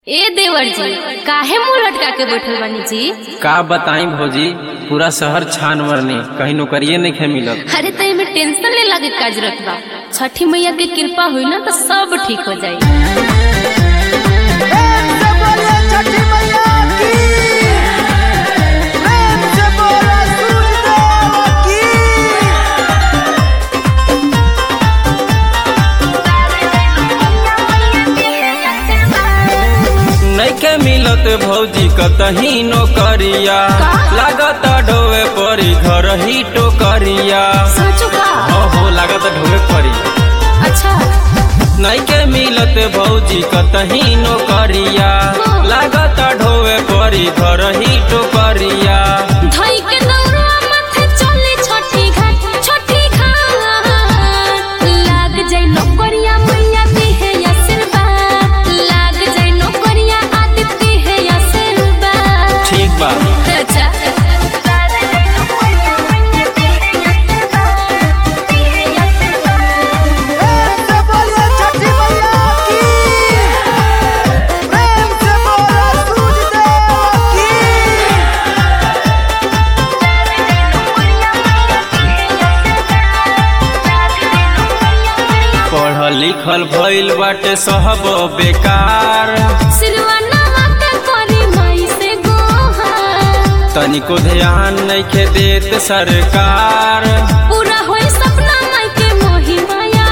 ए देवर जी, काहे मुंह लटका के बैठल बानी जी? का बताई भौजी, पूरा शहर छान मरनी, कहीं नौकरिये नहीं मिलत। अरे तो इमे टेंशन ले लागे काज रखबा। छठी मैया के कृपा हुई ना तो सब ठीक हो जाई। नइखे मिलत भौजी कतही नौकरिया, लागत ढोवे परी घर ही टोकरिया। सचो का? हो लागत ढोवे परी। अच्छा। नइखे मिलत भौजी कतही नौकरिया, लागत ढोवे परी घर ही टोकरिया। धई के दौड़वा माथे चले छठी घाट, छठी घाट। लाग जाई नौकरिया मैया दी है आशीर्वाद, लाग जाई नौकरिया आदित्य है आशीर्वाद। ठीक बा। अच्छा। पढ़ल लिखल भइल बाटे सब बेकार, सिरवा नवा के करी माई से गोहार। तनिको ध्यान नइखे देत सरकार। पूरा होई सपना माई के मोही माया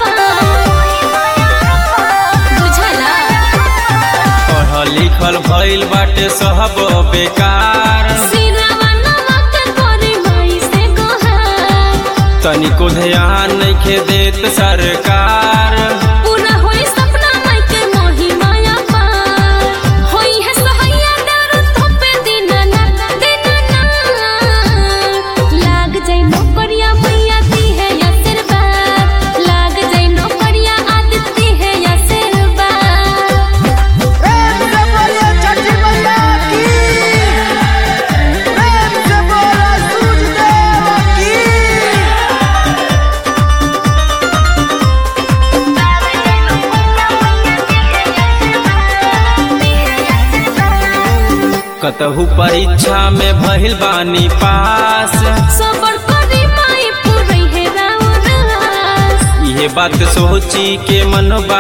बुझला। पढ़ल लिखल भइल बाटे सब बेकार, सिरवा नवा के करी माई से गोहार। तनिको ध्यान नइखे देत सरकार। पूरा होई सपना माई के मोही माया होई है सहैया डर थोपे दीनानाथ, दीनानाथ। लाग जाई नौकरिया मैया दी है आशीर्वाद, लाग जाई नौकरिया आदित्य है आशीर्वाद। कतहु परीक्षा में भइल बानी पास, सबर करी माई पूरी है राउर रास। इहे बात सोची के मन